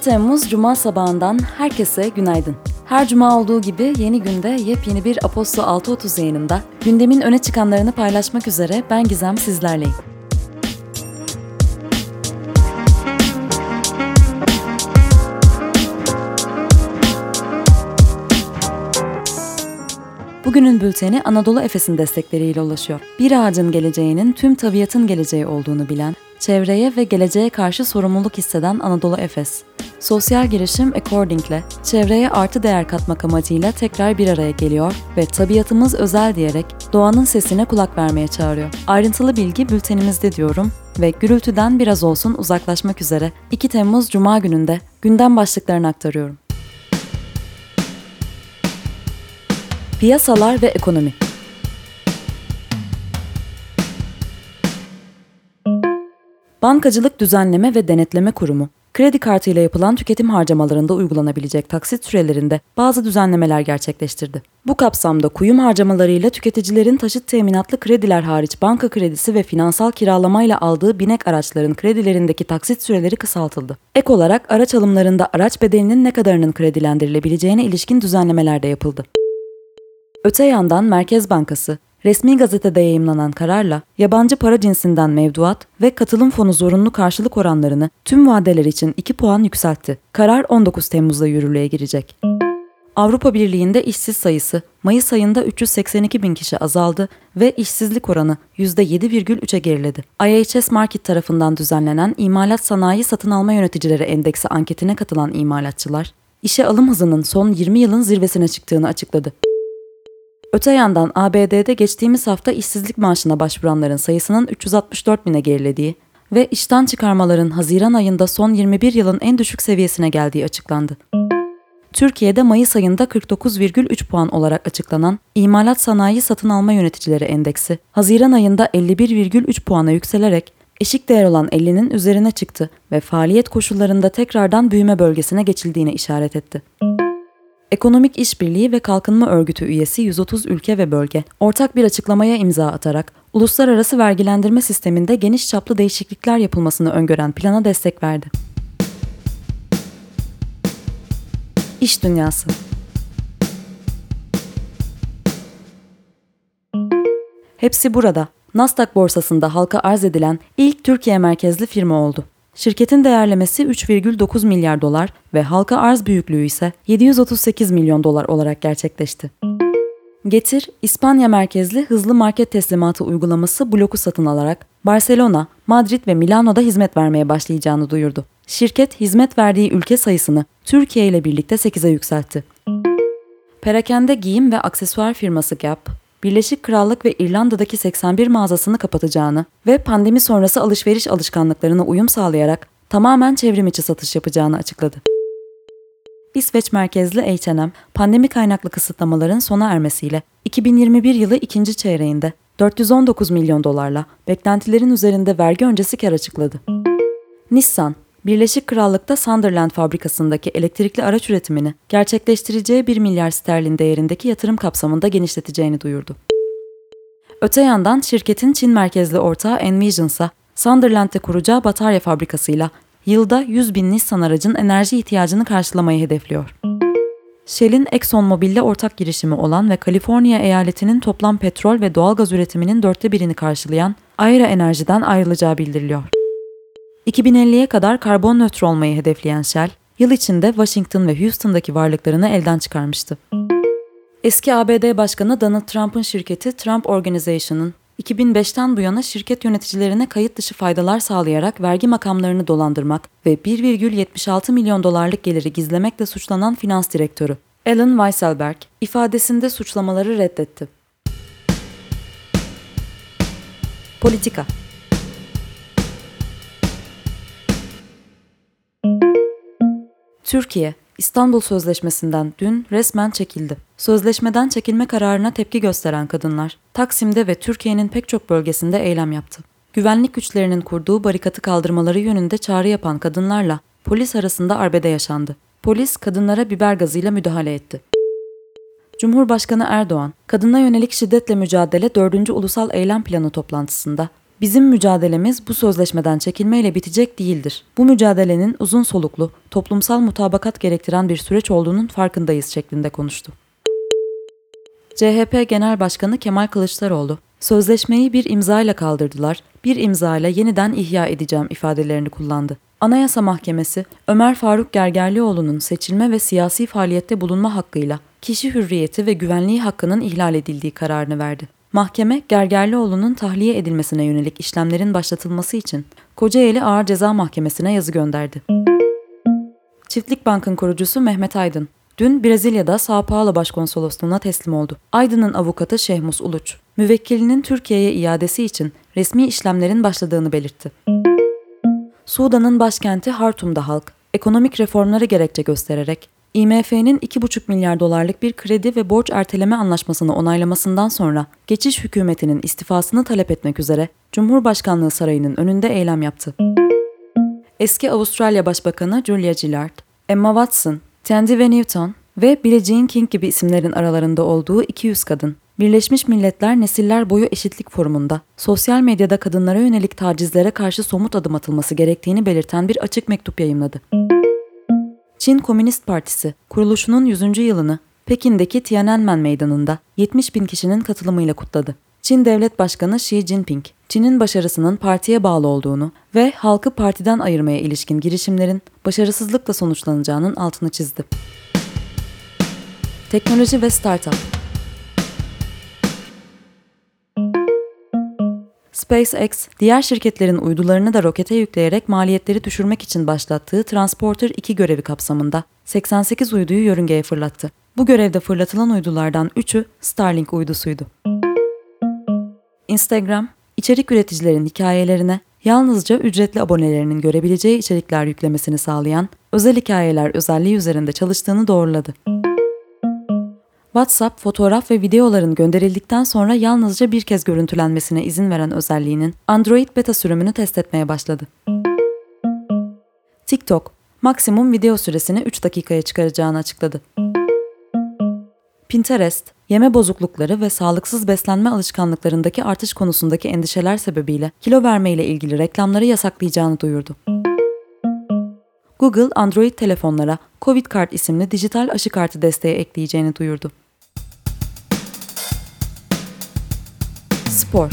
Temmuz Cuma sabahından herkese günaydın. Her cuma olduğu gibi yeni günde yepyeni bir Aposto 6.30 yayınında gündemin öne çıkanlarını paylaşmak üzere ben Gizem sizlerleyim. Bugünün bülteni Anadolu Efes'in destekleriyle ulaşıyor. Bir ağacın geleceğinin tüm tabiatın geleceği olduğunu bilen, çevreye ve geleceğe karşı sorumluluk hisseden Anadolu Efes, sosyal girişim According'le çevreye artı değer katmak amacıyla tekrar bir araya geliyor ve tabiatımız özel diyerek doğanın sesine kulak vermeye çağırıyor. Ayrıntılı bilgi bültenimizde diyorum ve gürültüden biraz olsun uzaklaşmak üzere 2 Temmuz Cuma gününde gündem başlıklarını aktarıyorum. Piyasalar ve ekonomi. Bankacılık Düzenleme ve Denetleme Kurumu, kredi kartıyla yapılan tüketim harcamalarında uygulanabilecek taksit sürelerinde bazı düzenlemeler gerçekleştirdi. Bu kapsamda kuyum harcamalarıyla tüketicilerin taşıt teminatlı krediler hariç banka kredisi ve finansal kiralamayla aldığı binek araçların kredilerindeki taksit süreleri kısaltıldı. Ek olarak araç alımlarında araç bedelinin ne kadarının kredilendirilebileceğine ilişkin düzenlemeler de yapıldı. Öte yandan Merkez Bankası, resmi gazetede yayımlanan kararla yabancı para cinsinden mevduat ve katılım fonu zorunlu karşılık oranlarını tüm vadeler için 2 puan yükseltti. Karar 19 Temmuz'da yürürlüğe girecek. Avrupa Birliği'nde işsiz sayısı Mayıs ayında 382 bin kişi azaldı ve işsizlik oranı %7,3'e geriledi. IHS Markit tarafından düzenlenen İmalat Sanayi Satın Alma Yöneticileri Endeksi anketine katılan imalatçılar, işe alım hızının son 20 yılın zirvesine çıktığını açıkladı. Öte yandan ABD'de geçtiğimiz hafta işsizlik maaşına başvuranların sayısının 364 bine gerilediği ve işten çıkarmaların Haziran ayında son 21 yılın en düşük seviyesine geldiği açıklandı. Türkiye'de Mayıs ayında 49,3 puan olarak açıklanan İmalat Sanayi Satın Alma Yöneticileri Endeksi, Haziran ayında 51,3 puana yükselerek eşik değer olan 50'nin üzerine çıktı ve faaliyet koşullarında tekrardan büyüme bölgesine geçildiğine işaret etti. Ekonomik İşbirliği ve Kalkınma Örgütü üyesi 130 ülke ve bölge ortak bir açıklamaya imza atarak uluslararası vergilendirme sisteminde geniş çaplı değişiklikler yapılmasını öngören plana destek verdi. İş dünyası. Hepsi burada. Nasdaq borsasında halka arz edilen ilk Türkiye merkezli firma oldu. Şirketin değerlemesi 3,9 milyar dolar ve halka arz büyüklüğü ise 738 milyon dolar olarak gerçekleşti. Getir, İspanya merkezli hızlı market teslimatı uygulaması Bloku satın alarak Barcelona, Madrid ve Milano'da hizmet vermeye başlayacağını duyurdu. Şirket, hizmet verdiği ülke sayısını Türkiye ile birlikte 8'e yükseltti. Perakende giyim ve aksesuar firması Gap, Birleşik Krallık ve İrlanda'daki 81 mağazasını kapatacağını ve pandemi sonrası alışveriş alışkanlıklarına uyum sağlayarak tamamen çevrim içi satış yapacağını açıkladı. İsveç merkezli H&M, pandemi kaynaklı kısıtlamaların sona ermesiyle 2021 yılı ikinci çeyreğinde 419 milyon dolarla beklentilerin üzerinde vergi öncesi kar açıkladı. Nissan, Birleşik Krallık'ta Sunderland fabrikasındaki elektrikli araç üretimini gerçekleştireceği 1 milyar sterlin değerindeki yatırım kapsamında genişleteceğini duyurdu. Öte yandan şirketin Çin merkezli ortağı Envision ise Sunderland'te kuracağı batarya fabrikasıyla yılda 100 bin Nissan aracın enerji ihtiyacını karşılamayı hedefliyor. Shell'in ExxonMobil'le ortak girişimi olan ve Kaliforniya eyaletinin toplam petrol ve doğalgaz üretiminin 1/4'ini karşılayan Aera Enerji'den ayrılacağı bildiriliyor. 2050'ye kadar karbon nötr olmayı hedefleyen Shell, yıl içinde Washington ve Houston'daki varlıklarını elden çıkarmıştı. Eski ABD Başkanı Donald Trump'ın şirketi Trump Organization'ın 2005'ten bu yana şirket yöneticilerine kayıt dışı faydalar sağlayarak vergi makamlarını dolandırmak ve 1,76 milyon dolarlık geliri gizlemekle suçlanan finans direktörü Alan Weisselberg ifadesinde suçlamaları reddetti. Politika. Türkiye, İstanbul Sözleşmesi'nden dün resmen çekildi. Sözleşmeden çekilme kararına tepki gösteren kadınlar, Taksim'de ve Türkiye'nin pek çok bölgesinde eylem yaptı. Güvenlik güçlerinin kurduğu barikatı kaldırmaları yönünde çağrı yapan kadınlarla polis arasında arbede yaşandı. Polis kadınlara biber gazıyla müdahale etti. Cumhurbaşkanı Erdoğan, kadına yönelik şiddetle mücadele 4. Ulusal Eylem Planı toplantısında Bizim mücadelemiz bu sözleşmeden çekilmeyle bitecek değildir. Bu mücadelenin uzun soluklu, toplumsal mutabakat gerektiren bir süreç olduğunun farkındayız şeklinde konuştu. CHP Genel Başkanı Kemal Kılıçdaroğlu, sözleşmeyi bir imzayla kaldırdılar, bir imzayla yeniden ihya edeceğim ifadelerini kullandı. Anayasa Mahkemesi, Ömer Faruk Gergerlioğlu'nun seçilme ve siyasi faaliyette bulunma hakkıyla kişi hürriyeti ve güvenliği hakkının ihlal edildiği kararını verdi. Mahkeme, Gergerlioğlu'nun tahliye edilmesine yönelik işlemlerin başlatılması için Kocaeli Ağır Ceza Mahkemesi'ne yazı gönderdi. Çiftlik Bank'ın kurucusu Mehmet Aydın, dün Brezilya'da São Paulo Başkonsolosluğu'na teslim oldu. Aydın'ın avukatı Şehmus Uluç, müvekkilinin Türkiye'ye iadesi için resmi işlemlerin başladığını belirtti. Sudan'ın başkenti Hartum'da halk, ekonomik reformları gerekçe göstererek, IMF'nin 2,5 milyar dolarlık bir kredi ve borç erteleme anlaşmasını onaylamasından sonra geçiş hükümetinin istifasını talep etmek üzere Cumhurbaşkanlığı Sarayı'nın önünde eylem yaptı. Eski Avustralya Başbakanı Julia Gillard, Emma Watson, Tandy ve Newton ve Billie Jean King gibi isimlerin aralarında olduğu 200 kadın, Birleşmiş Milletler Nesiller Boyu Eşitlik Forumu'nda sosyal medyada kadınlara yönelik tacizlere karşı somut adım atılması gerektiğini belirten bir açık mektup yayımladı. Çin Komünist Partisi, kuruluşunun 100. yılını Pekin'deki Tiananmen Meydanı'nda 70 bin kişinin katılımıyla kutladı. Çin Devlet Başkanı Xi Jinping, Çin'in başarısının partiye bağlı olduğunu ve halkı partiden ayırmaya ilişkin girişimlerin başarısızlıkla sonuçlanacağının altını çizdi. Teknoloji ve Startup. SpaceX, diğer şirketlerin uydularını da rokete yükleyerek maliyetleri düşürmek için başlattığı Transporter 2 görevi kapsamında 88 uyduyu yörüngeye fırlattı. Bu görevde fırlatılan uydulardan 3'ü Starlink uydusuydu. Instagram, içerik üreticilerin hikayelerine yalnızca ücretli abonelerinin görebileceği içerikler yüklemesini sağlayan özel hikayeler özelliği üzerinde çalıştığını doğruladı. WhatsApp, fotoğraf ve videoların gönderildikten sonra yalnızca bir kez görüntülenmesine izin veren özelliğinin Android beta sürümünü test etmeye başladı. TikTok, maksimum video süresini 3 dakikaya çıkaracağını açıkladı. Pinterest, yeme bozuklukları ve sağlıksız beslenme alışkanlıklarındaki artış konusundaki endişeler sebebiyle kilo vermeyle ilgili reklamları yasaklayacağını duyurdu. Google, Android telefonlara Covid Kart isimli dijital aşı kartı desteği ekleyeceğini duyurdu. Spor.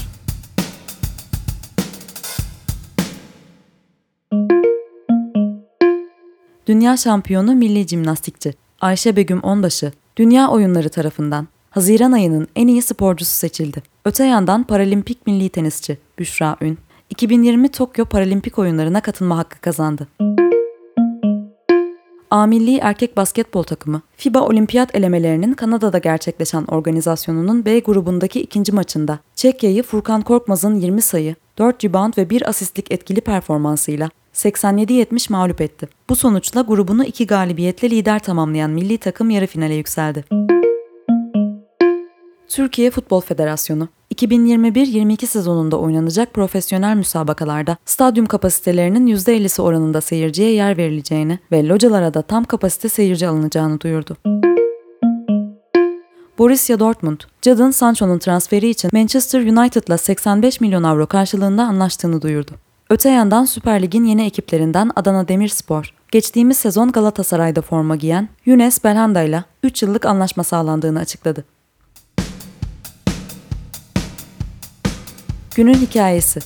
Dünya şampiyonu milli jimnastikçi Ayşe Begüm Onbaşı, Dünya Oyunları tarafından Haziran ayının en iyi sporcusu seçildi. Öte yandan paralimpik milli tenisçi Büşra Ün, 2020 Tokyo Paralimpik Oyunlarına katılma hakkı kazandı. A milli erkek basketbol takımı, FIBA olimpiyat elemelerinin Kanada'da gerçekleşen organizasyonunun B grubundaki ikinci maçında Çekya'yı Furkan Korkmaz'ın 20 sayı, 4 rebound ve 1 asistlik etkili performansıyla 87-70 mağlup etti. Bu sonuçla grubunu 2 galibiyetle lider tamamlayan milli takım yarı finale yükseldi. Türkiye Futbol Federasyonu, 2021-22 sezonunda oynanacak profesyonel müsabakalarda stadyum kapasitelerinin %50'si oranında seyirciye yer verileceğini ve localara da tam kapasite seyirci alınacağını duyurdu. Borussia Dortmund, Jadon Sancho'nun transferi için Manchester United'la 85 milyon avro karşılığında anlaştığını duyurdu. Öte yandan Süper Lig'in yeni ekiplerinden Adana Demirspor, geçtiğimiz sezon Galatasaray'da forma giyen Younes Belhanda ile 3 yıllık anlaşma sağlandığını açıkladı. Günün hikayesi.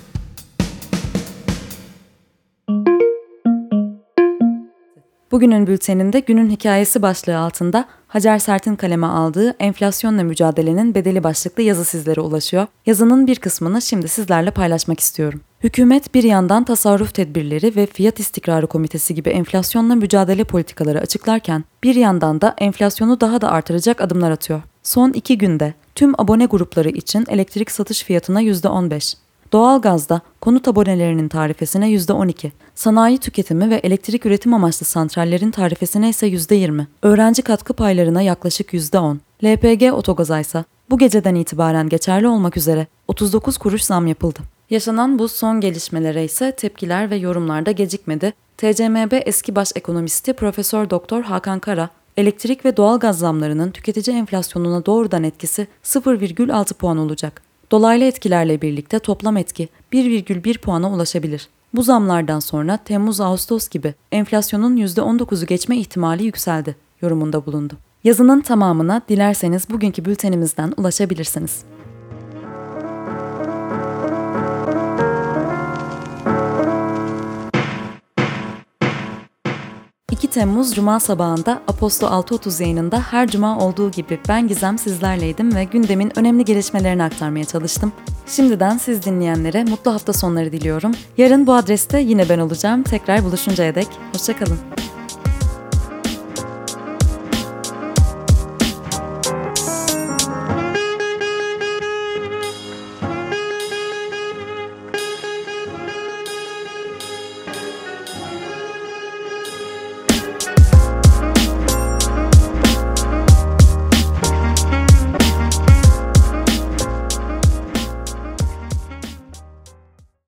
Bugünün bülteninde günün hikayesi başlığı altında Hacer Sert'in kaleme aldığı Enflasyonla Mücadelenin Bedeli başlıklı yazı sizlere ulaşıyor. Yazının bir kısmını şimdi sizlerle paylaşmak istiyorum. Hükümet bir yandan tasarruf tedbirleri ve fiyat istikrarı komitesi gibi enflasyonla mücadele politikaları açıklarken bir yandan da enflasyonu daha da artıracak adımlar atıyor. Son 2 günde tüm abone grupları için elektrik satış fiyatına %15, doğalgazda konut abonelerinin tarifesine %12, sanayi tüketimi ve elektrik üretim amaçlı santrallerin tarifesine ise %20, öğrenci katkı paylarına yaklaşık %10, LPG otogaza ise bu geceden itibaren geçerli olmak üzere 39 kuruş zam yapıldı. Yaşanan bu son gelişmelere ise tepkiler ve yorumlar da gecikmedi. TCMB eski baş ekonomisti Profesör Doktor Hakan Kara, elektrik ve doğalgaz zamlarının tüketici enflasyonuna doğrudan etkisi 0,6 puan olacak. Dolaylı etkilerle birlikte toplam etki 1,1 puana ulaşabilir. Bu zamlardan sonra Temmuz-Ağustos gibi enflasyonun %19'u geçme ihtimali yükseldi yorumunda bulundu. Yazının tamamına dilerseniz bugünkü bültenimizden ulaşabilirsiniz. 2 Temmuz Cuma sabahında Aposto 6.30 yayınında her cuma olduğu gibi ben Gizem sizlerleydim ve gündemin önemli gelişmelerini aktarmaya çalıştım. Şimdiden siz dinleyenlere mutlu hafta sonları diliyorum. Yarın bu adreste yine ben olacağım. Tekrar buluşuncaya dek hoşça kalın.